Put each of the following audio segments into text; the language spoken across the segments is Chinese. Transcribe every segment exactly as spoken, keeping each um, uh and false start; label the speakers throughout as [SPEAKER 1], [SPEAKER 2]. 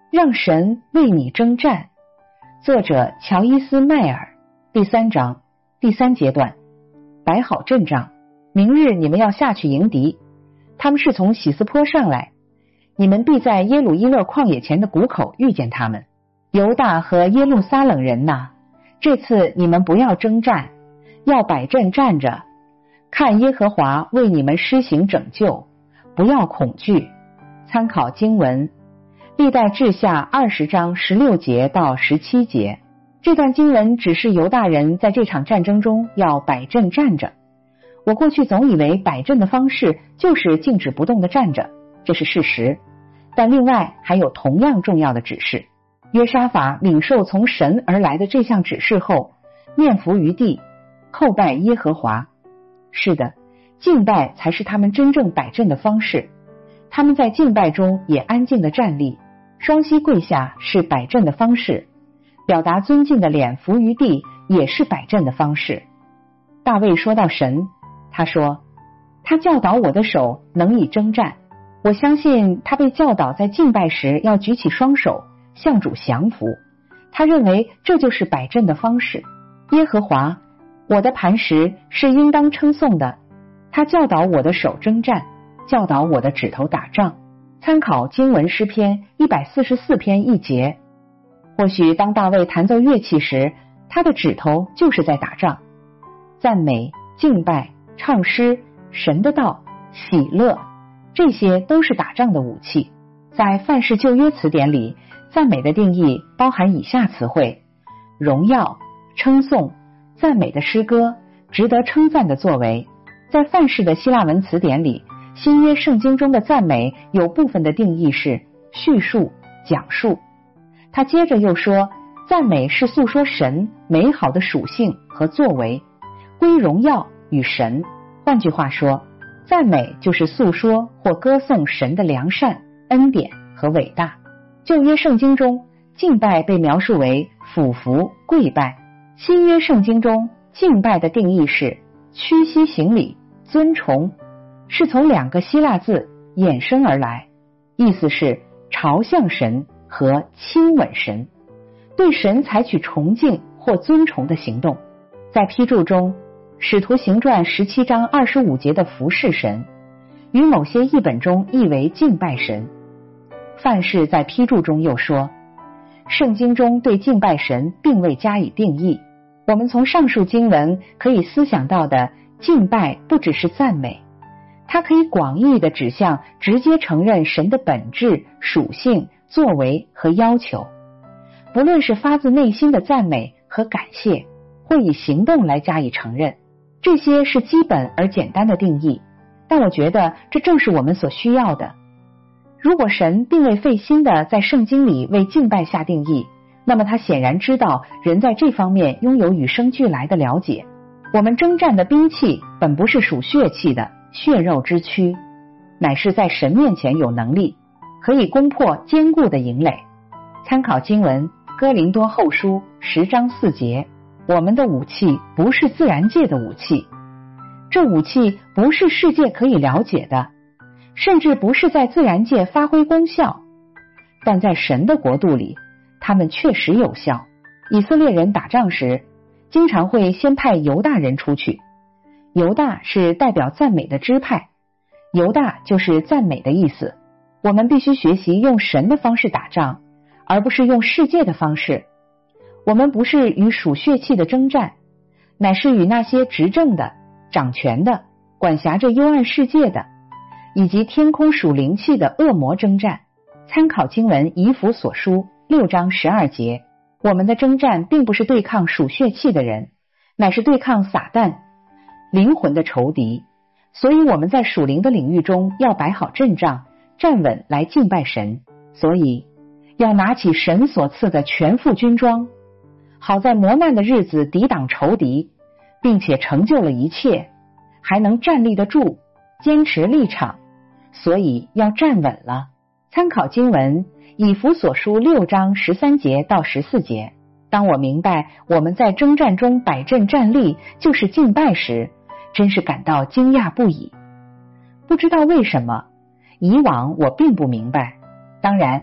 [SPEAKER 1] 让神为你征战。作者乔伊斯迈尔。第三章第三阶段，摆好阵仗。明日你们要下去迎敌，他们是从喜斯坡上来，你们必在耶鲁伊勒旷野前的谷口遇见他们。犹大和耶路撒冷人哪，这次你们不要征战，要摆阵站着，看耶和华为你们施行拯救，不要恐惧。参考经文历代志下二十章十六节到十七节。这段经文指示犹大人在这场战争中要摆阵站着。我过去总以为摆阵的方式就是静止不动的站着，这是事实，但另外还有同样重要的指示。约沙法领受从神而来的这项指示后，面伏于地，叩拜耶和华。是的，敬拜才是他们真正摆阵的方式。他们在敬拜中也安静地站立，双膝跪下是摆阵的方式，表达尊敬的脸伏于地也是摆阵的方式。大卫说到神，他说，他教导我的手能以征战。我相信他被教导在敬拜时要举起双手向主降服，他认为这就是摆阵的方式。耶和华，我的磐石是应当称颂的，他教导我的手征战，教导我的指头打仗。参考经文诗篇一百四十四篇一节。或许当大卫弹奏乐器时，他的指头就是在打仗。赞美、敬拜、唱诗、神的道、喜乐，这些都是打仗的武器。在范式旧约词典里，赞美的定义包含以下词汇：荣耀、称颂、赞美的诗歌、值得称赞的作为。在范式的希腊文词典里，新约圣经中的赞美有部分的定义是叙述、讲述。他接着又说，赞美是诉说神美好的属性和作为，归荣耀与神。换句话说，赞美就是诉说或歌颂神的良善、恩典和伟大。旧约圣经中，敬拜被描述为俯伏、跪拜。新约圣经中，敬拜的定义是屈膝行礼、尊崇，是从两个希腊字衍生而来，意思是朝向神和亲吻神，对神采取崇敬或尊崇的行动。在批注中，使徒行传十七章二十五节的服侍神，与某些译本中译为敬拜神。范式在批注中又说，圣经中对敬拜神并未加以定义。我们从上述经文可以思想到的敬拜不只是赞美，它可以广义地指向直接承认神的本质、属性、作为和要求。不论是发自内心的赞美和感谢，或以行动来加以承认，这些是基本而简单的定义，但我觉得这正是我们所需要的。如果神并未费心地在圣经里为敬拜下定义，那么他显然知道人在这方面拥有与生俱来的了解。我们征战的兵器本不是属血气的血肉之躯，乃是在神面前有能力，可以攻破坚固的营垒。参考经文哥林多后书十章四节。我们的武器不是自然界的武器，这武器不是世界可以了解的，甚至不是在自然界发挥功效，但在神的国度里，他们确实有效。以色列人打仗时，经常会先派犹大人出去。犹大是代表赞美的支派，犹大就是赞美的意思。我们必须学习用神的方式打仗，而不是用世界的方式。我们不是与属血气的征战，乃是与那些执政的、掌权的、管辖着幽暗世界的，以及天空属灵气的恶魔征战。参考经文以弗所书六章十二节。我们的征战并不是对抗属血气的人，乃是对抗撒旦，灵魂的仇敌。所以我们在属灵的领域中要摆好阵仗，站稳来敬拜神。所以要拿起神所赐的全副军装，好在磨难的日子抵挡仇敌，并且成就了一切，还能站立得住，坚持立场。所以要站稳了。参考经文以弗所书六章十三节到十四节。当我明白我们在征战中摆阵站立就是敬拜时，真是感到惊讶不已。不知道为什么，以往我并不明白。当然，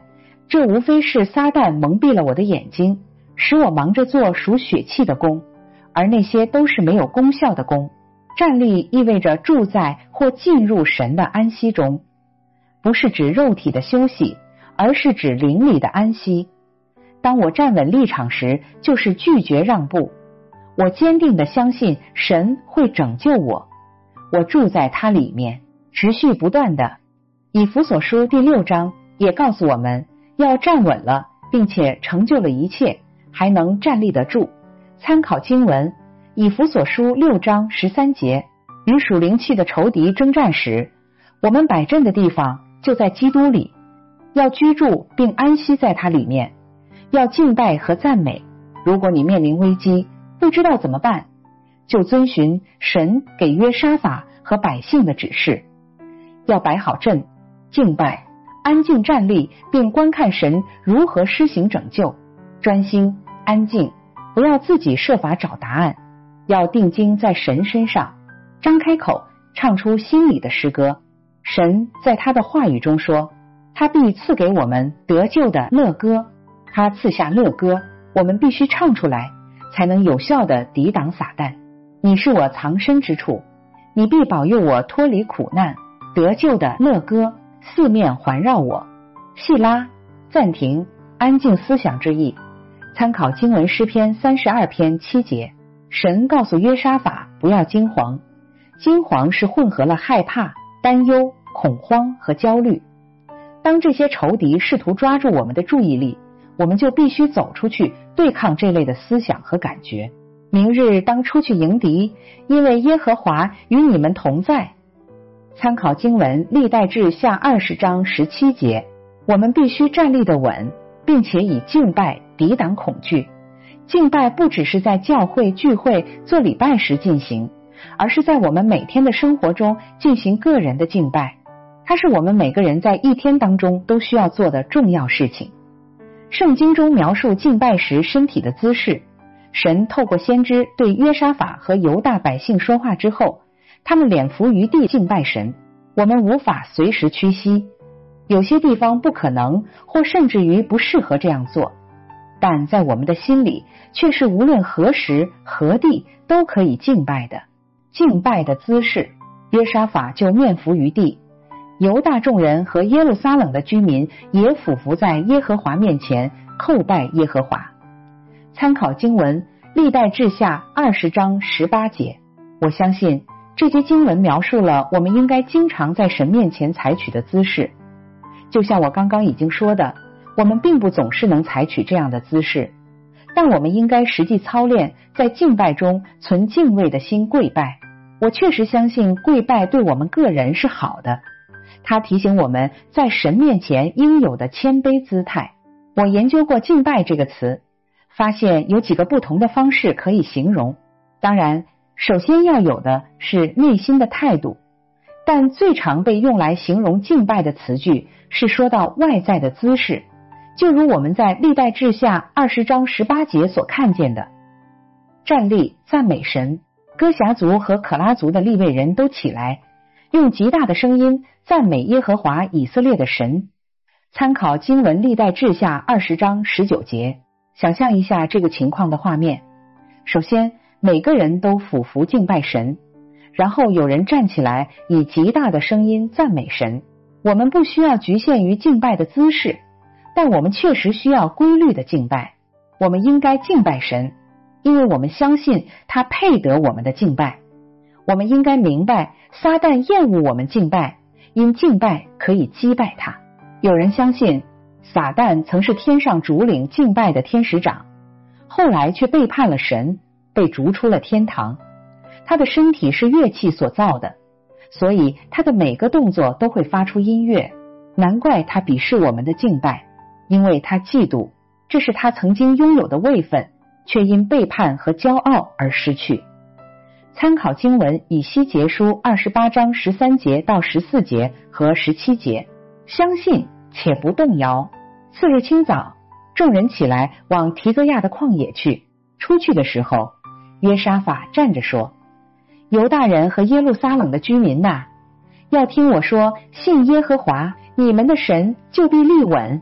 [SPEAKER 1] 这无非是撒旦蒙蔽了我的眼睛，使我忙着做属血气的工，而那些都是没有功效的工。站立意味着住在或进入神的安息中，不是指肉体的休息，而是指灵里的安息。当我站稳立场时，就是拒绝让步。我坚定地相信神会拯救我，我住在他里面，持续不断的。以弗所书第六章也告诉我们，要站稳了，并且成就了一切，还能站立得住。参考经文以弗所书六章十三节，与属灵气的仇敌征战时，我们摆阵的地方就在基督里，要居住并安息在他里面，要敬拜和赞美。如果你面临危机，不知道怎么办，就遵循神给约沙法和百姓的指示，要摆好阵，敬拜，安静站立，并观看神如何施行拯救，专心安静，不要自己设法找答案，要定睛在神身上，张开口唱出心里的诗歌。神在他的话语中说，他必赐给我们得救的乐歌，他赐下乐歌，我们必须唱出来，才能有效地抵挡撒旦。你是我藏身之处，你必保佑我脱离苦难，得救的乐歌四面环绕我。细拉，暂停，安静思想之意。参考经文诗篇三十二篇七节，神告诉约沙法不要惊惶，惊惶是混合了害怕、担忧、恐慌和焦虑。当这些仇敌试图抓住我们的注意力，我们就必须走出去对抗这类的思想和感觉。明日当出去迎敌，因为耶和华与你们同在。参考经文历代志下二十章十七节，我们必须站立得稳，并且以敬拜抵挡恐惧。敬拜不只是在教会聚会做礼拜时进行，而是在我们每天的生活中进行个人的敬拜，它是我们每个人在一天当中都需要做的重要事情。圣经中描述敬拜时身体的姿势，神透过先知对约沙法和犹大百姓说话之后，他们脸伏于地敬拜神。我们无法随时屈膝，有些地方不可能，或甚至于不适合这样做，但在我们的心里却是无论何时何地都可以敬拜的。敬拜的姿势，约沙法就面伏于地，犹大众人和耶路撒冷的居民也俯伏在耶和华面前叩拜耶和华。参考经文历代志下二十章十八节。我相信这些经文描述了我们应该经常在神面前采取的姿势。就像我刚刚已经说的，我们并不总是能采取这样的姿势，但我们应该实际操练，在敬拜中存敬畏的心跪拜。我确实相信跪拜对我们个人是好的，它提醒我们在神面前应有的谦卑姿态。我研究过敬拜这个词，发现有几个不同的方式可以形容。当然，首先要有的是内心的态度，但最常被用来形容敬拜的词句是说到外在的姿势，就如我们在历代志下二十章十八节所看见的。站立赞美神，哥辖族和可拉族的利未人都起来，用极大的声音赞美耶和华以色列的神。参考经文历代志下二十章十九节，想象一下这个情况的画面。首先，每个人都俯伏敬拜神，然后有人站起来以极大的声音赞美神。我们不需要局限于敬拜的姿势，但我们确实需要规律的敬拜。我们应该敬拜神，因为我们相信他配得我们的敬拜。我们应该明白撒旦厌恶我们敬拜，因敬拜可以击败他。有人相信撒旦曾是天上主领敬拜的天使长，后来却背叛了神，被逐出了天堂。他的身体是乐器所造的，所以他的每个动作都会发出音乐。难怪他鄙视我们的敬拜，因为他嫉妒，这是他曾经拥有的位分，却因背叛和骄傲而失去。参考经文以西结书二十八章十三节到十四节和十七节。相信且不动摇。次日清早，众人起来往提格亚的旷野去。出去的时候，约沙法站着说，犹大人和耶路撒冷的居民呐、啊，要听我说，信耶和华你们的神就必立稳，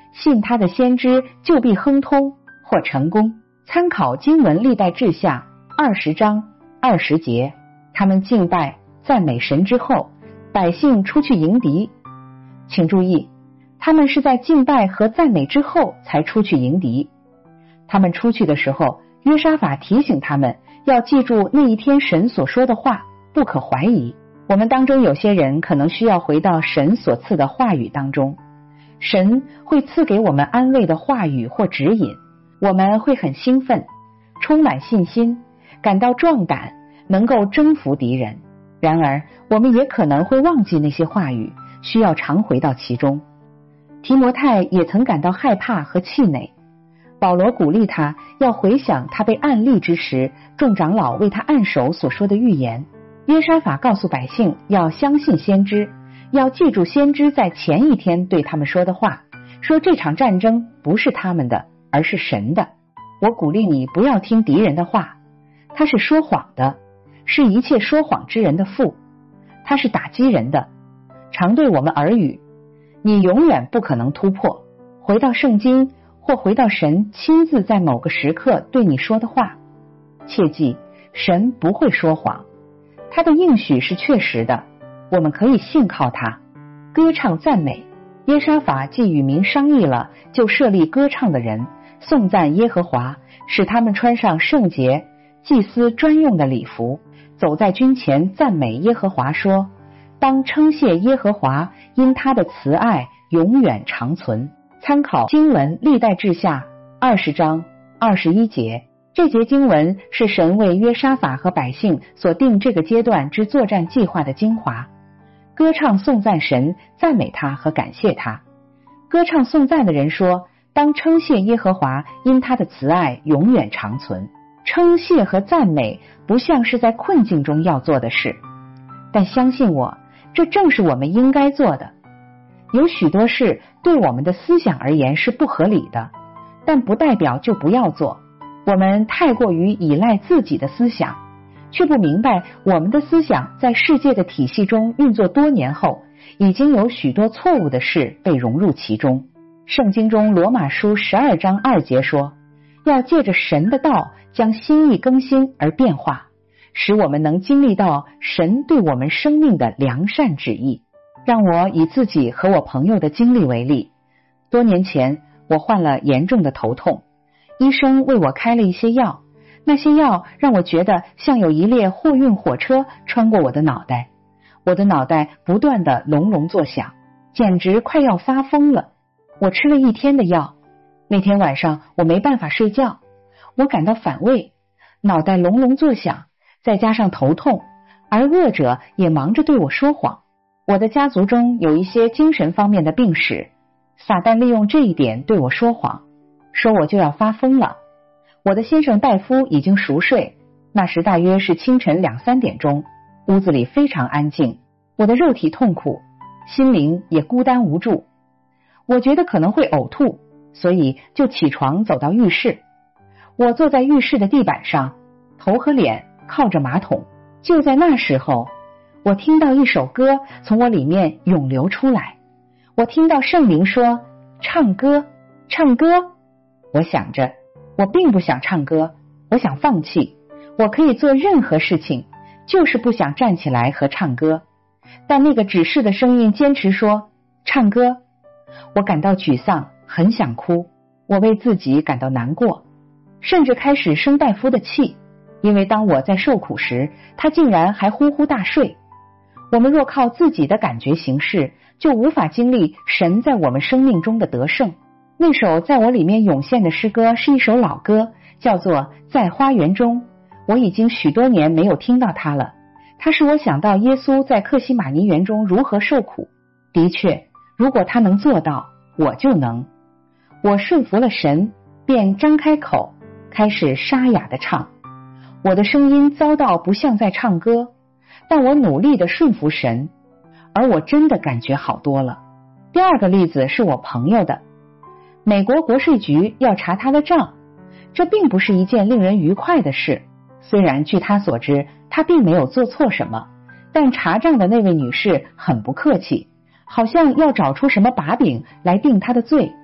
[SPEAKER 1] 信他的先知就必亨通或成功。参考经文历代志下二十章二十节，他们敬拜赞美神之后，百姓出去迎敌。请注意，他们是在敬拜和赞美之后才出去迎敌。他们出去的时候，约沙法提醒他们要记住那一天神所说的话，不可怀疑。我们当中有些人可能需要回到神所赐的话语当中，神会赐给我们安慰的话语或指引，我们会很兴奋，充满信心，感到壮胆，能够征服敌人。然而我们也可能会忘记那些话语，需要常回到其中。提摩太也曾感到害怕和气馁，保罗鼓励他要回想他被暗立之时，众长老为他按手所说的预言。约沙法告诉百姓要相信先知，要记住先知在前一天对他们说的话，说这场战争不是他们的，而是神的。我鼓励你不要听敌人的话，他是说谎的，是一切说谎之人的父，他是打击人的，常对我们耳语。你永远不可能突破，回到圣经或回到神亲自在某个时刻对你说的话。切记，神不会说谎，他的应许是确实的，我们可以信靠他。歌唱赞美，耶沙法既与民商议了，就设立歌唱的人，颂赞耶和华，使他们穿上圣洁祭司专用的礼服，走在军前赞美耶和华，说当称谢耶和华，因他的慈爱永远长存。参考经文历代志下二十章二十一节，这节经文是神为约沙法和百姓所定这个阶段之作战计划的精华。歌唱颂赞神，赞美他和感谢他。歌唱颂赞的人说，当称谢耶和华，因他的慈爱永远长存。称谢和赞美不像是在困境中要做的事，但相信我，这正是我们应该做的。有许多事对我们的思想而言是不合理的，但不代表就不要做。我们太过于依赖自己的思想，却不明白我们的思想在世界的体系中运作多年后，已经有许多错误的事被融入其中。圣经中罗马书十二章二节说，要借着神的道将心意更新而变化，使我们能经历到神对我们生命的良善旨意。让我以自己和我朋友的经历为例，多年前我患了严重的头痛，医生为我开了一些药，那些药让我觉得像有一列货运火车穿过我的脑袋，我的脑袋不断的隆隆作响，简直快要发疯了。我吃了一天的药，那天晚上我没办法睡觉，我感到反胃，脑袋隆隆作响，再加上头痛，而恶者也忙着对我说谎。我的家族中有一些精神方面的病史，撒旦利用这一点对我说谎，说我就要发疯了。我的先生戴夫已经熟睡，那时大约是清晨两三点钟，屋子里非常安静，我的肉体痛苦，心灵也孤单无助。我觉得可能会呕吐，所以就起床走到浴室。我坐在浴室的地板上，头和脸靠着马桶。就在那时候，我听到一首歌从我里面涌流出来，我听到圣灵说唱歌唱歌。我想着我并不想唱歌，我想放弃，我可以做任何事情，就是不想站起来和唱歌。但那个指示的声音坚持说唱歌。我感到沮丧，很想哭，我为自己感到难过，甚至开始生戴夫的气，因为当我在受苦时，他竟然还呼呼大睡。我们若靠自己的感觉行事，就无法经历神在我们生命中的得胜。那首在我里面涌现的诗歌是一首老歌，叫做《在花园中》，我已经许多年没有听到它了。它使我想到耶稣在客西马尼园中如何受苦。的确，如果他能做到，我就能。我顺服了神，便张开口，开始沙哑地唱。我的声音遭到不像在唱歌，但我努力地顺服神，而我真的感觉好多了。第二个例子是我朋友的，美国国税局要查他的账，这并不是一件令人愉快的事。虽然据他所知，他并没有做错什么，但查账的那位女士很不客气，好像要找出什么把柄来定他的罪。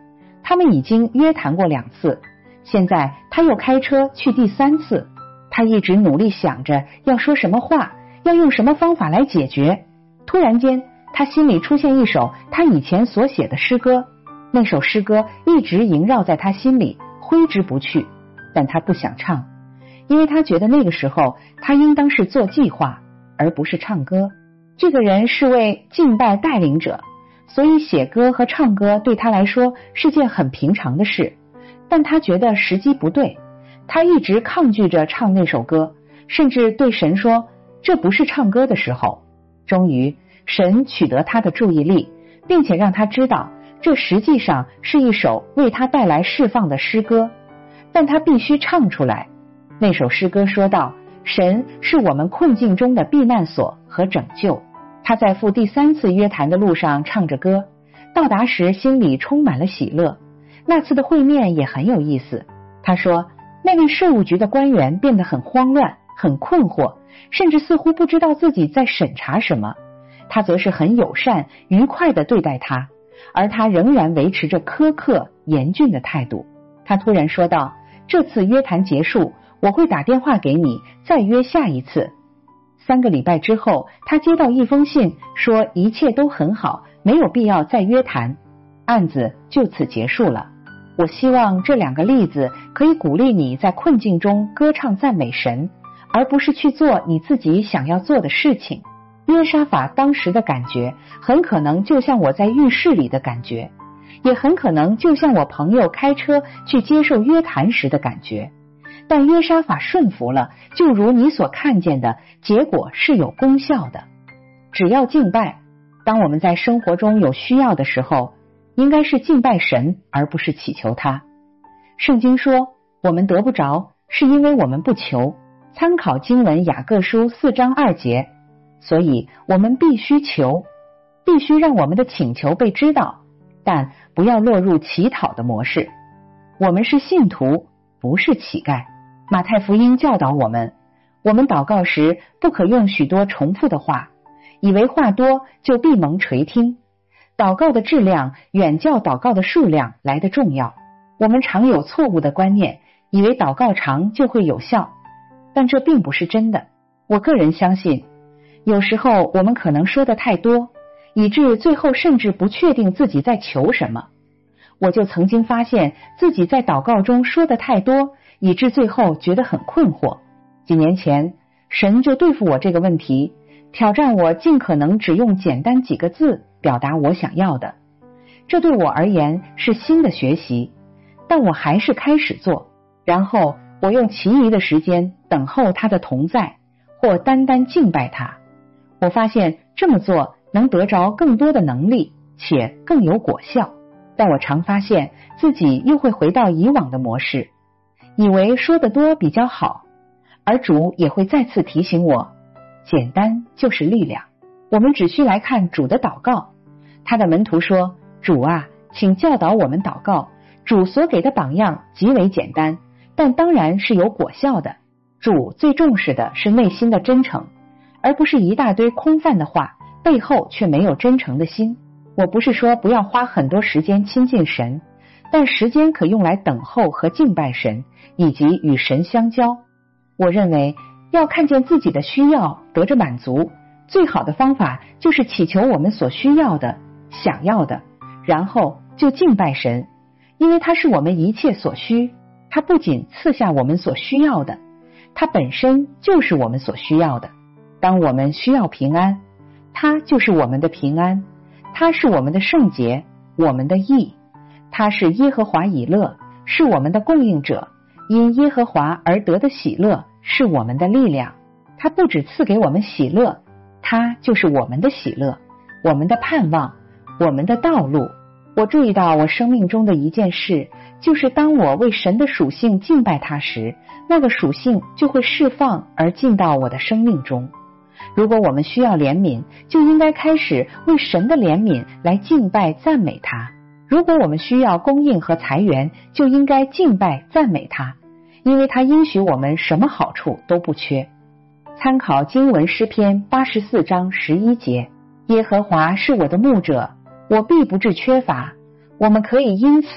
[SPEAKER 1] 他们已经约谈过两次，现在他又开车去第三次。他一直努力想着要说什么话，要用什么方法来解决。突然间，他心里出现一首他以前所写的诗歌，那首诗歌一直萦绕在他心里，挥之不去，但他不想唱，因为他觉得那个时候他应当是做计划，而不是唱歌。这个人是位敬拜带领者，所以写歌和唱歌对他来说是件很平常的事，但他觉得时机不对，他一直抗拒着唱那首歌，甚至对神说这不是唱歌的时候。终于神取得他的注意力，并且让他知道这实际上是一首为他带来释放的诗歌，但他必须唱出来。那首诗歌说道，神是我们困境中的避难所和拯救。他在赴第三次约谈的路上唱着歌，到达时心里充满了喜乐。那次的会面也很有意思。他说那位税务局的官员变得很慌乱，很困惑，甚至似乎不知道自己在审查什么。他则是很友善愉快地对待他，而他仍然维持着苛刻严峻的态度。他突然说道，这次约谈结束，我会打电话给你，再约下一次。三个礼拜之后，他接到一封信，说一切都很好，没有必要再约谈，案子就此结束了。我希望这两个例子可以鼓励你在困境中歌唱赞美神，而不是去做你自己想要做的事情。约沙法当时的感觉很可能就像我在浴室里的感觉，也很可能就像我朋友开车去接受约谈时的感觉。但约沙法顺服了，就如你所看见的，结果是有功效的。只要敬拜，当我们在生活中有需要的时候，应该是敬拜神，而不是祈求他。圣经说我们得不着，是因为我们不求。参考经文雅各书四章二节，所以我们必须求，必须让我们的请求被知道，但不要落入乞讨的模式。我们是信徒，不是乞丐。马太福音教导我们，我们祷告时不可用许多重复的话，以为话多就必蒙垂听。祷告的质量远较祷告的数量来得重要。我们常有错误的观念，以为祷告长就会有效，但这并不是真的。我个人相信，有时候我们可能说的太多，以致最后甚至不确定自己在求什么。我就曾经发现自己在祷告中说的太多，以致最后觉得很困惑。几年前，神就对付我这个问题，挑战我尽可能只用简单几个字表达我想要的。这对我而言是新的学习，但我还是开始做。然后我用其余的时间等候他的同在，或单单敬拜他。我发现这么做能得着更多的能力，且更有果效。但我常发现自己又会回到以往的模式，以为说得多比较好，而主也会再次提醒我，简单就是力量。我们只需来看主的祷告。他的门徒说，主啊，请教导我们祷告。主所给的榜样极为简单，但当然是有果效的。主最重视的是内心的真诚，而不是一大堆空泛的话，背后却没有真诚的心。我不是说不要花很多时间亲近神，但时间可用来等候和敬拜神，以及与神相交。我认为要看见自己的需要得着满足，最好的方法就是祈求我们所需要的、想要的，然后就敬拜神，因为他是我们一切所需。他不仅赐下我们所需要的，他本身就是我们所需要的。当我们需要平安，他就是我们的平安，他是我们的圣洁，我们的义。他是耶和华以勒，是我们的供应者，因耶和华而得的喜乐是我们的力量。他不只赐给我们喜乐，他就是我们的喜乐，我们的盼望，我们的道路。我注意到我生命中的一件事，就是当我为神的属性敬拜他时，那个属性就会释放而进到我的生命中。如果我们需要怜悯，就应该开始为神的怜悯来敬拜赞美他。如果我们需要供应和财源，就应该敬拜赞美他，因为他应许我们什么好处都不缺。参考经文诗篇八十四章十一节，耶和华是我的牧者，我必不致缺乏。我们可以因此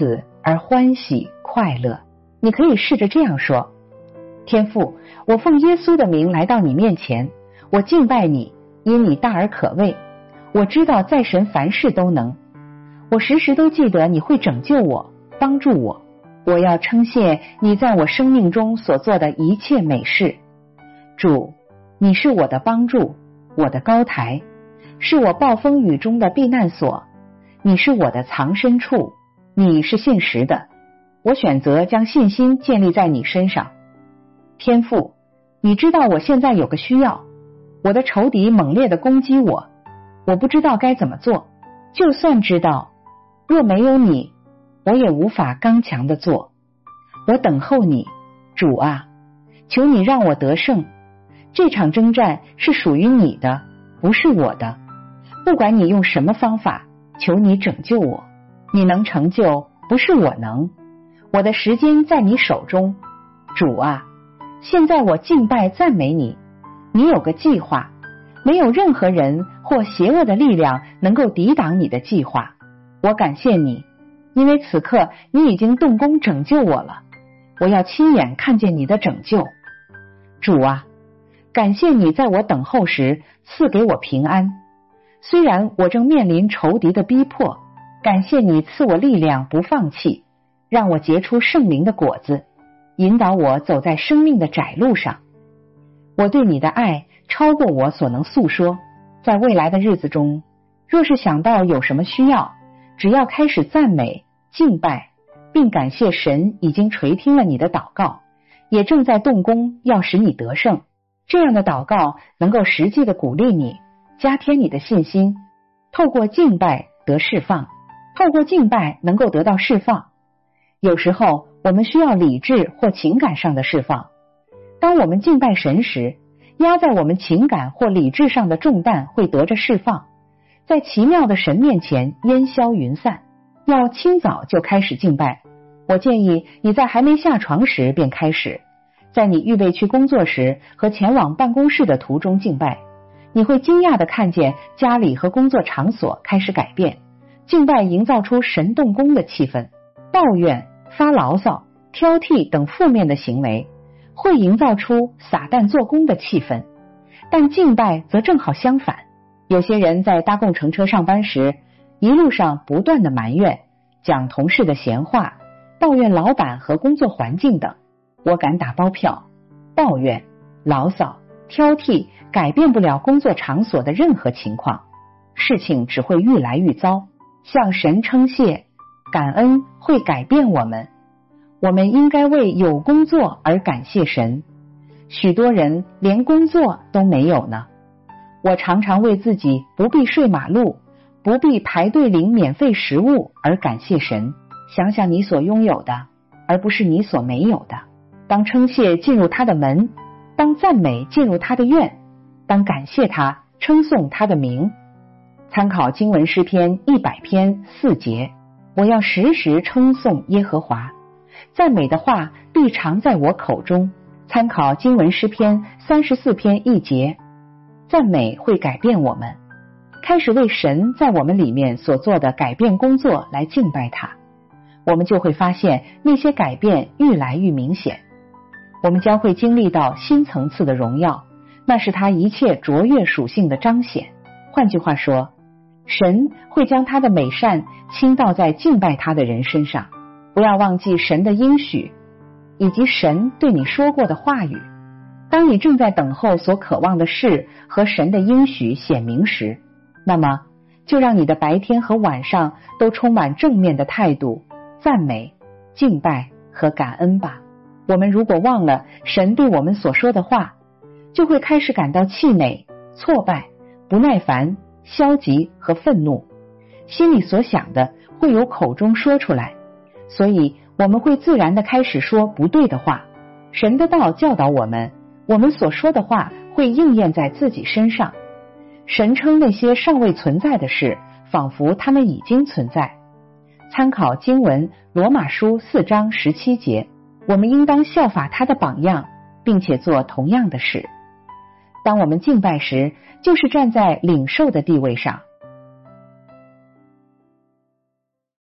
[SPEAKER 1] 而欢喜快乐。你可以试着这样说：天父，我奉耶稣的名来到你面前，我敬拜你，因你大而可畏。我知道在神凡事都能，我时时都记得你会拯救我，帮助我。我要称谢你在我生命中所做的一切美事。主，你是我的帮助，我的高台，是我暴风雨中的避难所，你是我的藏身处，你是信实的。我选择将信心建立在你身上。天父，你知道我现在有个需要，我的仇敌猛烈地攻击我，我不知道该怎么做。就算知道，若没有你，我也无法刚强地做。我等候你，主啊，求你让我得胜。这场征战是属于你的，不是我的。不管你用什么方法，求你拯救我。你能成就，不是我能。我的时间在你手中，主啊，现在我敬拜赞美你。你有个计划，没有任何人或邪恶的力量能够抵挡你的计划。我感谢你，因为此刻你已经动工拯救我了。我要亲眼看见你的拯救。主啊，感谢你在我等候时赐给我平安，虽然我正面临仇敌的逼迫，感谢你赐我力量不放弃，让我结出圣灵的果子，引导我走在生命的窄路上。我对你的爱超过我所能诉说，在未来的日子中，若是想到有什么需要，只要开始赞美、敬拜，并感谢神已经垂听了你的祷告，也正在动工要使你得胜。这样的祷告能够实际的鼓励你，加添你的信心，透过敬拜得释放，透过敬拜能够得到释放。有时候我们需要理智或情感上的释放。当我们敬拜神时，压在我们情感或理智上的重担会得着释放，在奇妙的神面前烟消云散。要清早就开始敬拜，我建议你在还没下床时便开始，在你预备去工作时和前往办公室的途中敬拜。你会惊讶地看见家里和工作场所开始改变，敬拜营造出神动工的气氛。抱怨、发牢骚、挑剔等负面的行为会营造出撒旦做工的气氛，但敬拜则正好相反。有些人在搭共乘车上班时，一路上不断的埋怨，讲同事的闲话，抱怨老板和工作环境等。我敢打包票，抱怨、牢骚、挑剔改变不了工作场所的任何情况，事情只会愈来愈糟。向神称谢、感恩会改变我们。我们应该为有工作而感谢神。许多人连工作都没有呢。我常常为自己不必睡马路，不必排队领免费食物而感谢神。想想你所拥有的，而不是你所没有的。当称谢进入他的门，当赞美进入他的院，当感谢他，称颂他的名。参考经文诗篇一百篇四节，我要时时称颂耶和华，赞美的话必常在我口中。参考经文诗篇三十四篇一节，赞美会改变我们，开始为神在我们里面所做的改变工作来敬拜他，我们就会发现那些改变愈来愈明显。我们将会经历到新层次的荣耀，那是他一切卓越属性的彰显。换句话说，神会将他的美善倾倒在敬拜他的人身上。不要忘记神的应许，以及神对你说过的话语。当你正在等候所渴望的事和神的应许显明时，那么就让你的白天和晚上都充满正面的态度、赞美、敬拜和感恩吧。我们如果忘了神对我们所说的话，就会开始感到气馁、挫败、不耐烦、消极和愤怒，心里所想的会由口中说出来，所以我们会自然地开始说不对的话。神的道教导我们，我们所说的话会应验在自己身上。神称那些尚未存在的事，仿佛它们已经存在。参考经文罗马书四章十七节，我们应当效法他的榜样，并且做同样的事。当我们敬拜时，就是站在领受的地位上，